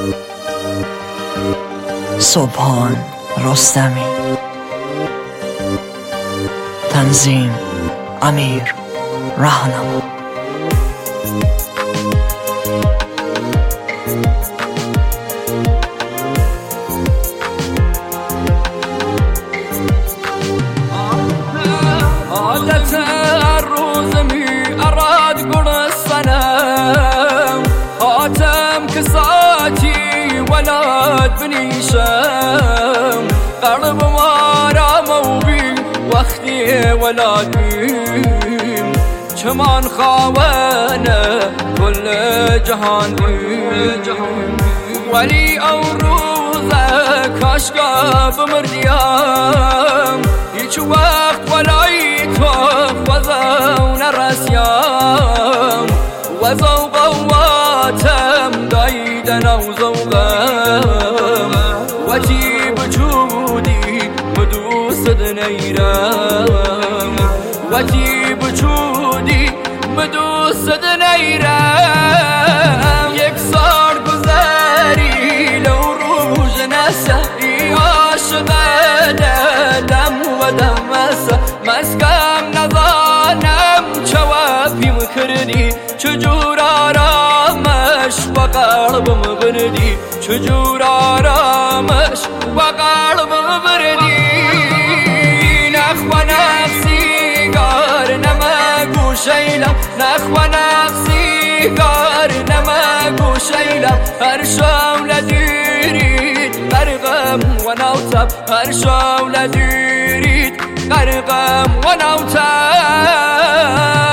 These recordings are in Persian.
سبحان رستمی. تنظیم امیر رهنما. عادت الروز می اراد قر الصنم حاتم كساتي ولد بنيشم قلب مارا موبي وقتي ولاديم كمان خاوانه كل جهان ولي او روزك عشقا بمرديام هيج وقت ولايت وزون الرسيام وزو قواتم دايدنا وزوغام وجيب جودي مدوس دنيرام وجيب جودي مدوس دنيرام يكسر گذاری لو روز نسهی عاشق دلم و دمسه مسکم نزانم چوابیم کردی چجور آرامش و قلبم بردی چجور آرامش و قلبم بردی نخواه نفسی گار نمگو شیلم نخواه نفسی گار نمگو شیلم هر شام دیرید غرقم و نوتم هر شام دیرید غرقم و نوتم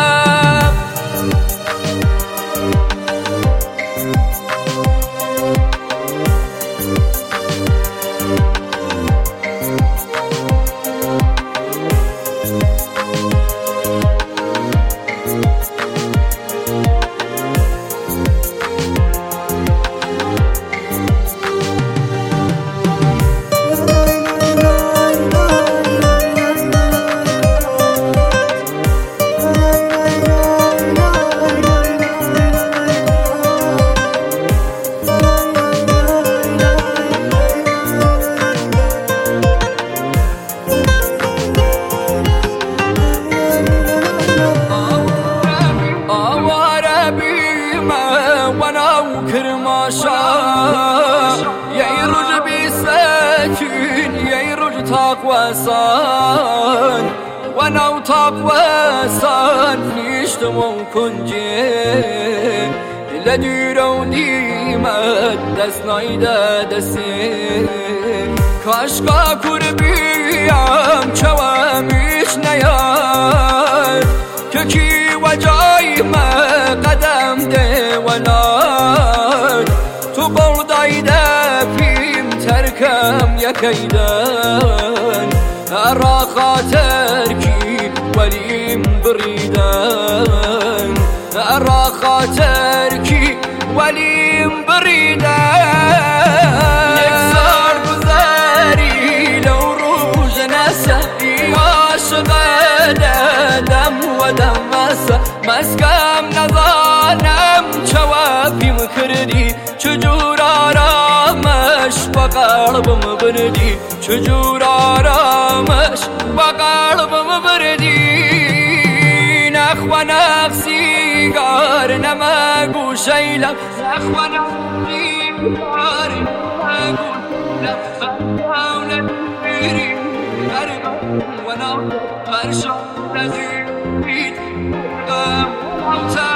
يرج بسكين يرج تقوسان ونو تقوسان نشتمون كنجي لديرو ديمت دست نايده دسي كاشقا كربيام چوامیش نیاد ككي وجاي ما قدم ده ولاد تو قردایده فیم ترکم یکیدن را خاطر کی ولیم بریدن را خاطر کی ولیم بریدن یک سال گذاری لو روز نسهی عاشق دلم و دمسه مسکم نزانم چوابیم کردی چجور آرامش و قلبم بردی چجور آرامش و قلبم بردی نخواه نفسی گار نمگو شیلم نخواه نفسی گار نمگو لفت بیری غرقم و نو هر شام نزید غم